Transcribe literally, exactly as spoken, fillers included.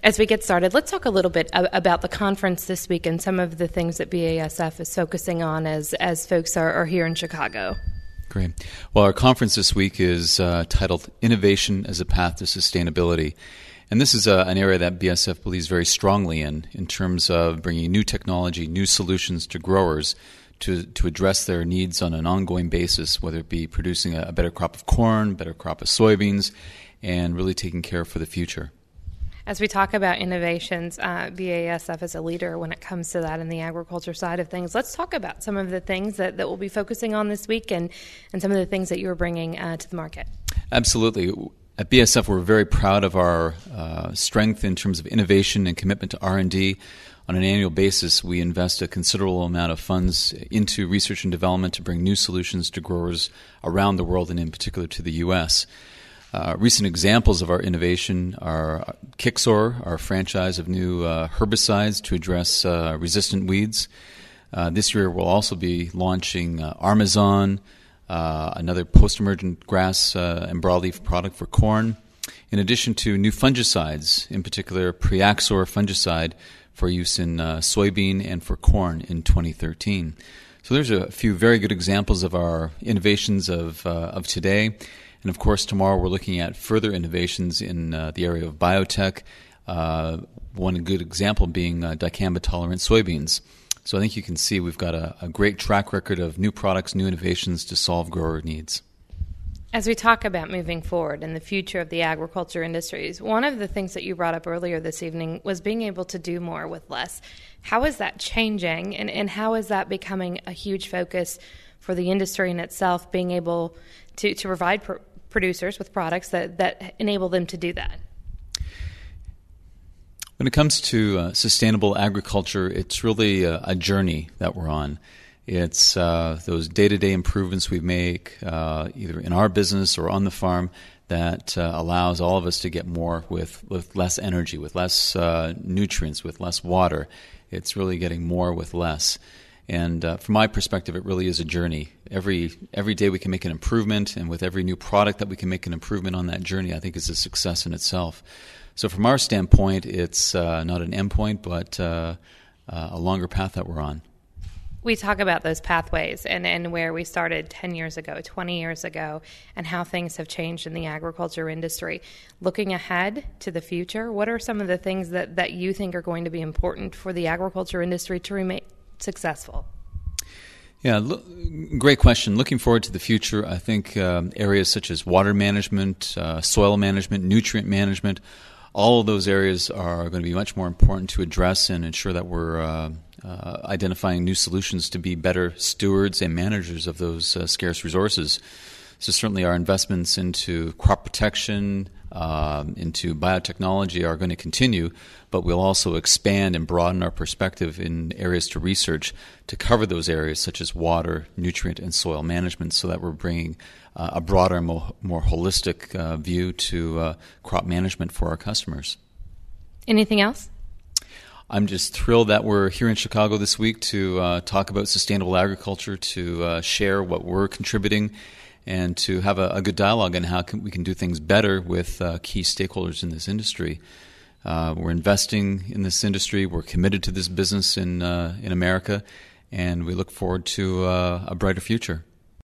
As we get started, let's talk a little bit about the conference this week and some of the things that B A S F is focusing on as, as folks are, are here in Chicago. Great. Well, our conference this week is uh, titled Innovation as a Path to Sustainability. And this is uh, an area that B A S F believes very strongly in, in terms of bringing new technology, new solutions to growers to, to address their needs on an ongoing basis, whether it be producing a, a better crop of corn, better crop of soybeans, and really taking care for the future. As we talk about innovations, uh, B A S F is a leader when it comes to that in the agriculture side of things. Let's talk about some of the things that, that we'll be focusing on this week and, and some of the things that you're bringing uh, to the market. Absolutely. At B A S F, we're very proud of our uh, strength in terms of innovation and commitment to R and D. On an annual basis, we invest a considerable amount of funds into research and development to bring new solutions to growers around the world and in particular to the U S Uh, recent examples of our innovation are Kixor, our franchise of new uh, herbicides to address uh, resistant weeds. Uh, this year we'll also be launching uh, Armazon, uh, another post-emergent grass uh, and broadleaf product for corn, in addition to new fungicides, in particular Priaxor fungicide for use in uh, soybean and for corn in twenty thirteen. So there's a few very good examples of our innovations of, uh, of today. And of course, tomorrow we're looking at further innovations in uh, the area of biotech, uh, one good example being uh, dicamba-tolerant soybeans. So I think you can see we've got a, a great track record of new products, new innovations to solve grower needs. As we talk about moving forward in the future of the agriculture industries, one of the things that you brought up earlier this evening was being able to do more with less. How is that changing, and, and how is that becoming a huge focus for the industry in itself, being able to, to provide pr- producers with products that, that enable them to do that? When it comes to uh, sustainable agriculture, it's really a, a journey that we're on. It's uh, those day-to-day improvements we make, uh, either in our business or on the farm, that uh, allows all of us to get more with, with less energy, with less uh, nutrients, with less water. It's really getting more with less. And uh, from my perspective, it really is a journey. Every every day we can make an improvement, and with every new product that we can make an improvement on that journey, I think is a success in itself. So from our standpoint, it's uh, not an endpoint, but uh, uh, a longer path that we're on. We talk about those pathways and, and where we started ten years ago, twenty years ago, and how things have changed in the agriculture industry. Looking ahead to the future, what are some of the things that, that you think are going to be important for the agriculture industry to remain successful? Yeah, look, great question. Looking forward to the future, I think um, areas such as water management, uh, soil management, nutrient management, all of those areas are going to be much more important to address and ensure that we're uh, uh, identifying new solutions to be better stewards and managers of those uh, scarce resources. So certainly our investments into crop protection, um, into biotechnology are going to continue, but we'll also expand and broaden our perspective in areas to research to cover those areas such as water, nutrient, and soil management, so that we're bringing uh, a broader, more, more holistic uh, view to uh, crop management for our customers. Anything else? I'm just thrilled that we're here in Chicago this week to uh, talk about sustainable agriculture, to uh, share what we're contributing, and to have a, a good dialogue on how can, we can do things better with uh, key stakeholders in this industry. Uh, we're investing in this industry. We're committed to this business in uh, in America, and we look forward to uh, a brighter future.